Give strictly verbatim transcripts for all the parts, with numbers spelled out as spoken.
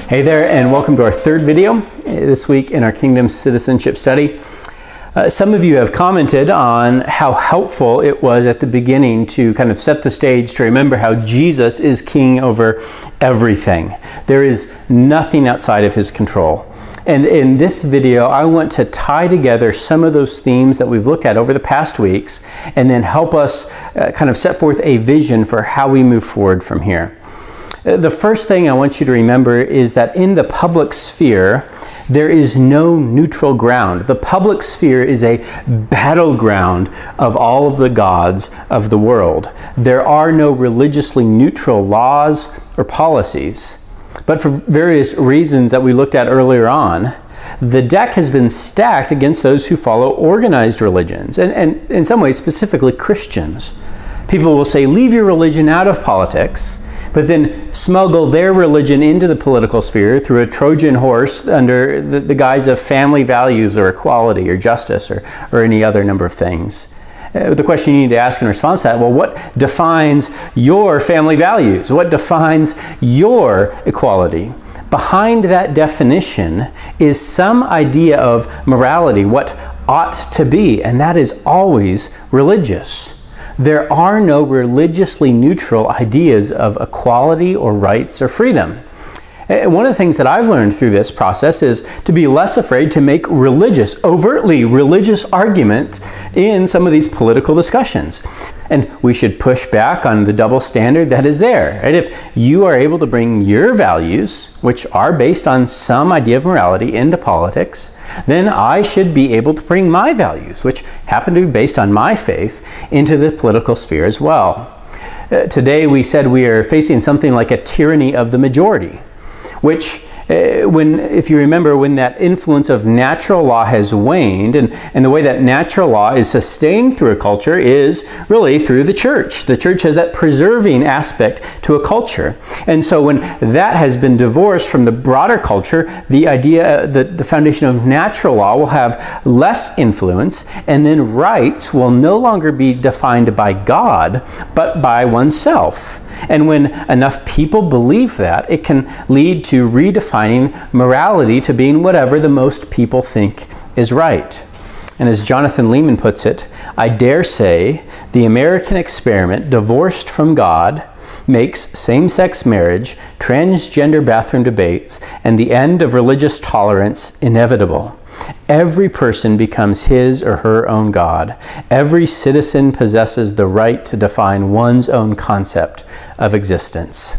Hey there, and welcome to our third video this week in our Kingdom Citizenship Study. Uh, some of you have commented on how helpful it was at the beginning to kind of set the stage to remember how Jesus is king over everything. There is nothing outside of his control. And in this video, I want to tie together some of those themes that we've looked at over the past weeks and then help us uh, kind of set forth a vision for how we move forward from here. The first thing I want you to remember is that in the public sphere, there is no neutral ground. The public sphere is a battleground of all of the gods of the world. There are no religiously neutral laws or policies. But for various reasons that we looked at earlier on, the deck has been stacked against those who follow organized religions, and, and in some ways specifically Christians. People will say, leave your religion out of politics, but then smuggle their religion into the political sphere through a Trojan horse under the, the guise of family values or equality or justice or, or any other number of things. Uh, the question you need to ask in response to that, well, what defines your family values? What defines your equality? Behind that definition is some idea of morality, what ought to be, and that is always religious. There are no religiously neutral ideas of equality or rights or freedom. And one of the things that I've learned through this process is to be less afraid to make religious, overtly religious argument in some of these political discussions. And we should push back on the double standard that is there. Right? If you are able to bring your values, which are based on some idea of morality, into politics, then I should be able to bring my values, which happen to be based on my faith, into the political sphere as well. Uh, today we said we are facing something like a tyranny of the majority, which, uh, when, if you remember, when that influence of natural law has waned, and, and the way that natural law is sustained through a culture is really through the church. The church has that preserving aspect to a culture. And so when that has been divorced from the broader culture, the idea, the, the foundation of natural law will have less influence, and then rights will no longer be defined by God, but by oneself. And when enough people believe that, it can lead to redefining morality to being whatever the most people think is right. And as Jonathan Leeman puts it, I dare say the American experiment, divorced from God, makes same-sex marriage, transgender bathroom debates, and the end of religious tolerance inevitable. Every person becomes his or her own God. Every citizen possesses the right to define one's own concept of existence.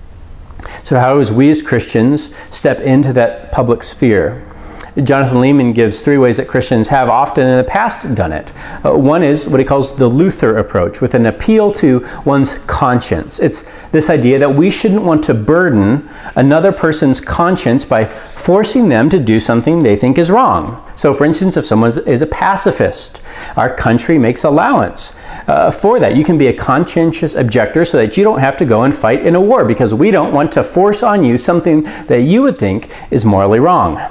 So how as we as Christians step into that public sphere? Jonathan Leeman gives three ways that Christians have often in the past done it. Uh, one is what he calls the Luther approach, with an appeal to one's conscience. It's this idea that we shouldn't want to burden another person's conscience by forcing them to do something they think is wrong. So for instance, if someone is a pacifist, our country makes allowance uh, for that. You can be a conscientious objector so that you don't have to go and fight in a war, because we don't want to force on you something that you would think is morally wrong.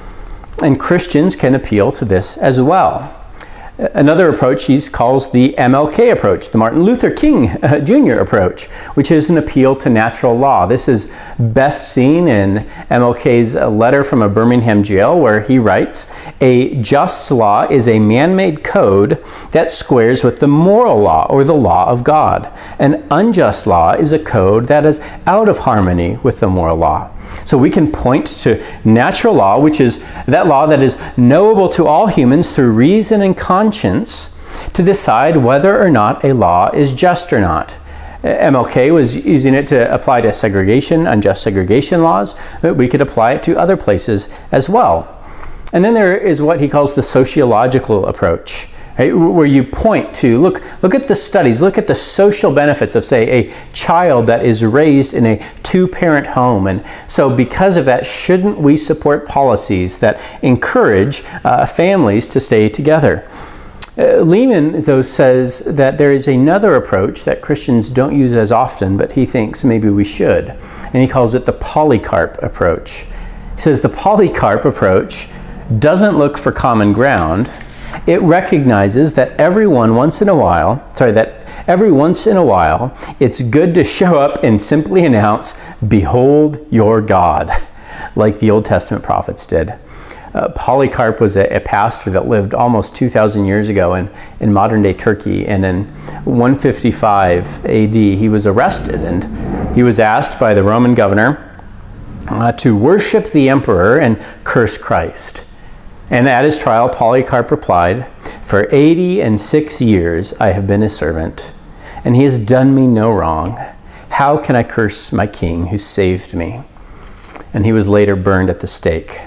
And Christians can appeal to this as well. Another approach he calls the M L K approach, the Martin Luther King uh, Junior approach, which is an appeal to natural law. This is best seen in M L K's letter from a Birmingham jail, where he writes, "A just law is a man-made code that squares with the moral law or the law of God. An unjust law is a code that is out of harmony with the moral law." So we can point to natural law, which is that law that is knowable to all humans through reason and conscience, to decide whether or not a law is just or not. M L K was using it to apply to segregation, unjust segregation laws, but we could apply it to other places as well. And then there is what he calls the sociological approach, right, where you point to, look, look at the studies, look at the social benefits of, say, a child that is raised in a two-parent home. And so because of that, shouldn't we support policies that encourage uh, families to stay together? Uh, Leeman, though, says that there is another approach that Christians don't use as often, but he thinks maybe we should. And he calls it the Polycarp approach. He says the Polycarp approach doesn't look for common ground. It recognizes that everyone once in a while, sorry, that every once in a while, it's good to show up and simply announce, "Behold your God." like the Old Testament prophets did. Uh, Polycarp was a, a pastor that lived almost two thousand years ago in, in modern-day Turkey, and in one fifty-five A D he was arrested, and he was asked by the Roman governor uh, to worship the emperor and curse Christ. And at his trial, Polycarp replied, "For eighty and six years I have been his servant, and he has done me no wrong. How can I curse my king who saved me?" And he was later burned at the stake.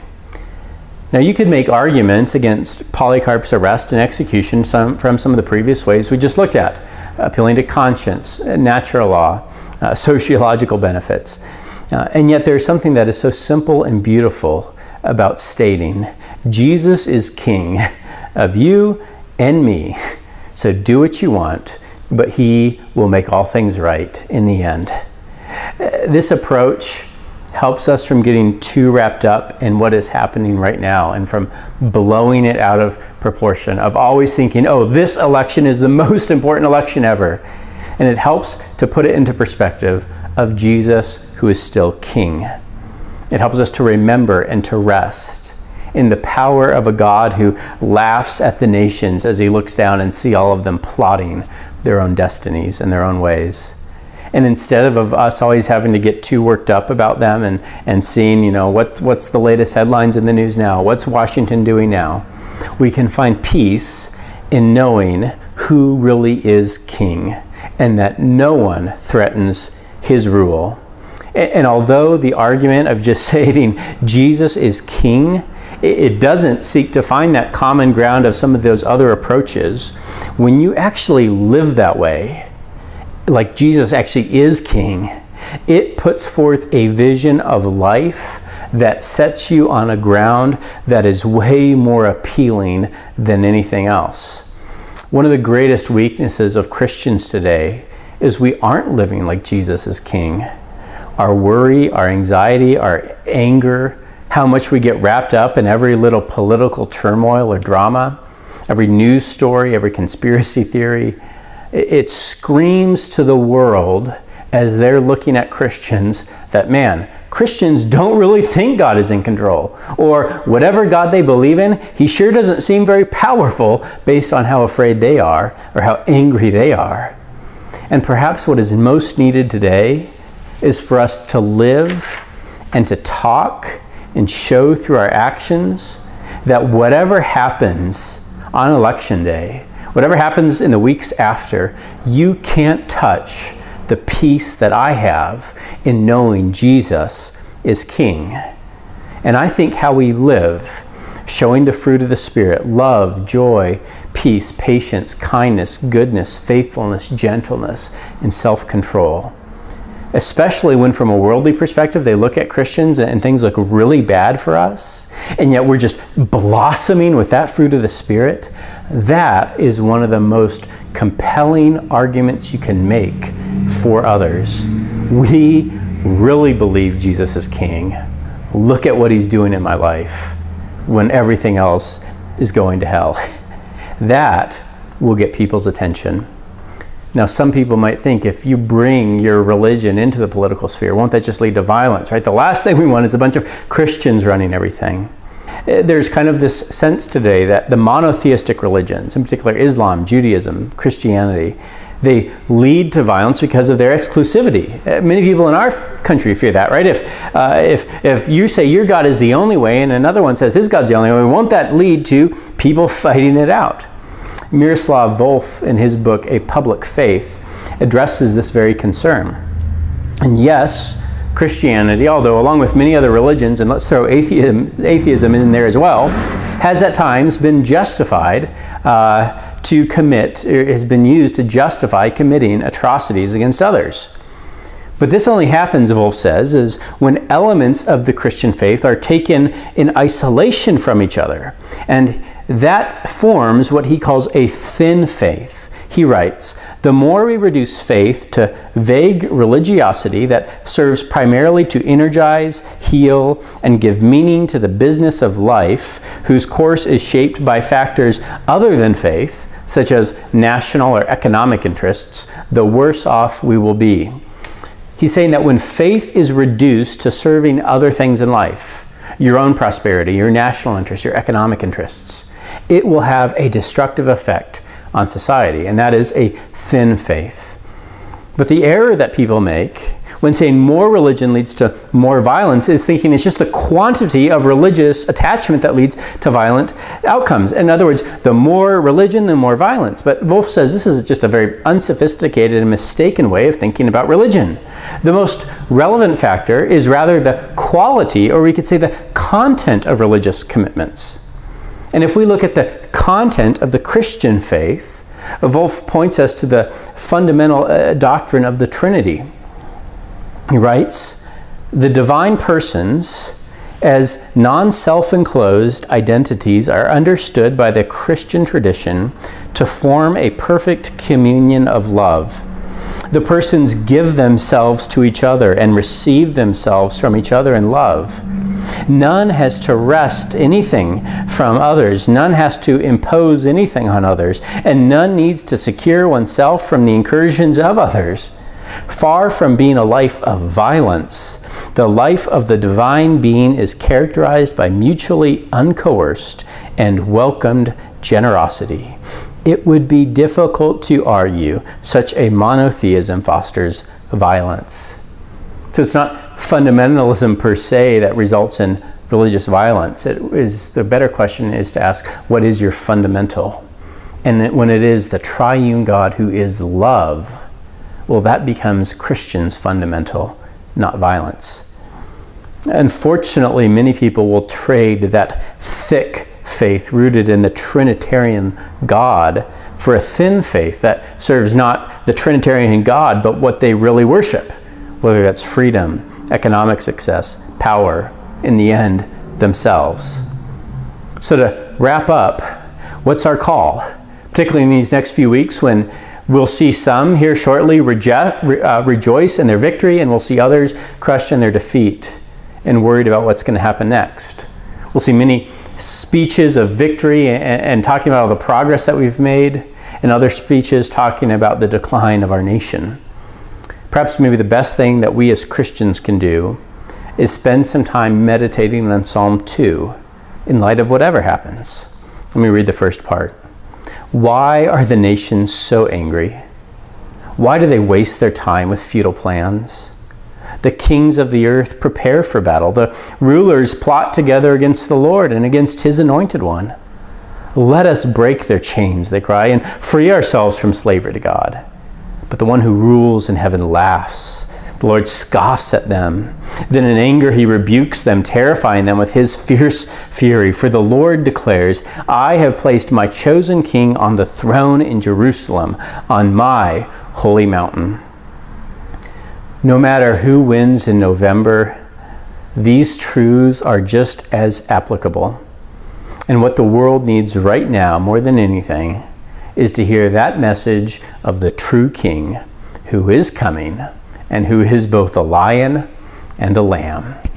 Now, you could make arguments against Polycarp's arrest and execution some, from some of the previous ways we just looked at, appealing to conscience, natural law, uh, sociological benefits. Uh, and yet there's something that is so simple and beautiful about stating, Jesus is king of you and me, so do what you want, but he will make all things right in the end. Uh, this approach helps us from getting too wrapped up in what is happening right now and from blowing it out of proportion, of always thinking, oh, this election is the most important election ever. And it helps to put it into perspective of Jesus, who is still king. It helps us to remember and to rest in the power of a God who laughs at the nations as he looks down and sees all of them plotting their own destinies and their own ways. And instead of, of us always having to get too worked up about them and, and seeing, you know, what, what's the latest headlines in the news now? What's Washington doing now? We can find peace in knowing who really is king and that no one threatens his rule. And, and although the argument of just saying Jesus is king, it, it doesn't seek to find that common ground of some of those other approaches, when you actually live that way, like Jesus actually is king, it puts forth a vision of life that sets you on a ground that is way more appealing than anything else. One of the greatest weaknesses of Christians today is we aren't living like Jesus is king. Our worry, our anxiety, our anger, how much we get wrapped up in every little political turmoil or drama, every news story, every conspiracy theory, it screams to the world as they're looking at Christians that, man, Christians don't really think God is in control. Or whatever God they believe in, he sure doesn't seem very powerful based on how afraid they are or how angry they are. And perhaps what is most needed today is for us to live and to talk and show through our actions that whatever happens on election day, whatever happens in the weeks after, you can't touch the peace that I have in knowing Jesus is king. And I think how we live, showing the fruit of the Spirit, love, joy, peace, patience, kindness, goodness, faithfulness, gentleness, and self-control, especially when from a worldly perspective they look at Christians and things look really bad for us, and yet we're just blossoming with that fruit of the Spirit, that is one of the most compelling arguments you can make for others. We really believe Jesus is king. Look at what he's doing in my life when everything else is going to hell. That will get people's attention. Now, some people might think, if you bring your religion into the political sphere, won't that just lead to violence, right? The last thing we want is a bunch of Christians running everything. There's kind of this sense today that the monotheistic religions, in particular Islam, Judaism, Christianity, they lead to violence because of their exclusivity. Many people in our country fear that, right? If, uh, if, if you say your God is the only way and another one says his God's the only way, won't that lead to people fighting it out? Miroslav Volf, in his book, A Public Faith, addresses this very concern. And yes, Christianity, although along with many other religions, and let's throw atheism, atheism in there as well, has at times been justified uh, to commit, or has been used to justify committing atrocities against others. But this only happens, Volf says, is when elements of the Christian faith are taken in isolation from each other. And that forms what he calls a thin faith. He writes, the more we reduce faith to vague religiosity that serves primarily to energize, heal, and give meaning to the business of life, whose course is shaped by factors other than faith, such as national or economic interests, the worse off we will be. He's saying that when faith is reduced to serving other things in life, your own prosperity, your national interests, your economic interests, it will have a destructive effect on society, and that is a thin faith. But the error that people make when saying more religion leads to more violence is thinking it's just the quantity of religious attachment that leads to violent outcomes. In other words, the more religion, the more violence. But Wolfe says this is just a very unsophisticated and mistaken way of thinking about religion. The most relevant factor is rather the quality, or we could say the content of religious commitments. And if we look at the content of the Christian faith, Wolfe points us to the fundamental uh, doctrine of the Trinity. He writes, the divine persons as non-self-enclosed identities are understood by the Christian tradition to form a perfect communion of love. The persons give themselves to each other and receive themselves from each other in love. None has to wrest anything from others. None has to impose anything on others. And none needs to secure oneself from the incursions of others. Far from being a life of violence, the life of the divine being is characterized by mutually uncoerced and welcomed generosity. It would be difficult to argue such a monotheism fosters violence. So it's not fundamentalism per se that results in religious violence. It is, the better question is to ask, what is your fundamental? And when it is the triune God who is love, well, that becomes Christians' fundamental, not violence. Unfortunately, many people will trade that thick faith rooted in the Trinitarian God for a thin faith that serves not the Trinitarian God, but what they really worship, whether that's freedom, economic success, power, in the end, themselves. So to wrap up, what's our call? Particularly in these next few weeks when we'll see some here shortly reject, uh, rejoice in their victory, and we'll see others crushed in their defeat and worried about what's going to happen next. We'll see many speeches of victory and, and talking about all the progress that we've made, and other speeches talking about the decline of our nation. Perhaps maybe the best thing that we as Christians can do is spend some time meditating on Psalm two in light of whatever happens. Let me read the first part. Why are the nations so angry? Why do they waste their time with futile plans? The kings of the earth prepare for battle. The rulers plot together against the Lord and against his anointed one. Let us break their chains, they cry, and free ourselves from slavery to God. But the one who rules in heaven laughs. The Lord scoffs at them. Then in anger he rebukes them, terrifying them with his fierce fury. For the Lord declares, I have placed my chosen king on the throne in Jerusalem, on my holy mountain. No matter who wins in November, these truths are just as applicable. And what the world needs right now, more than anything, is to hear that message of the true king who is coming and who is both a lion and a lamb.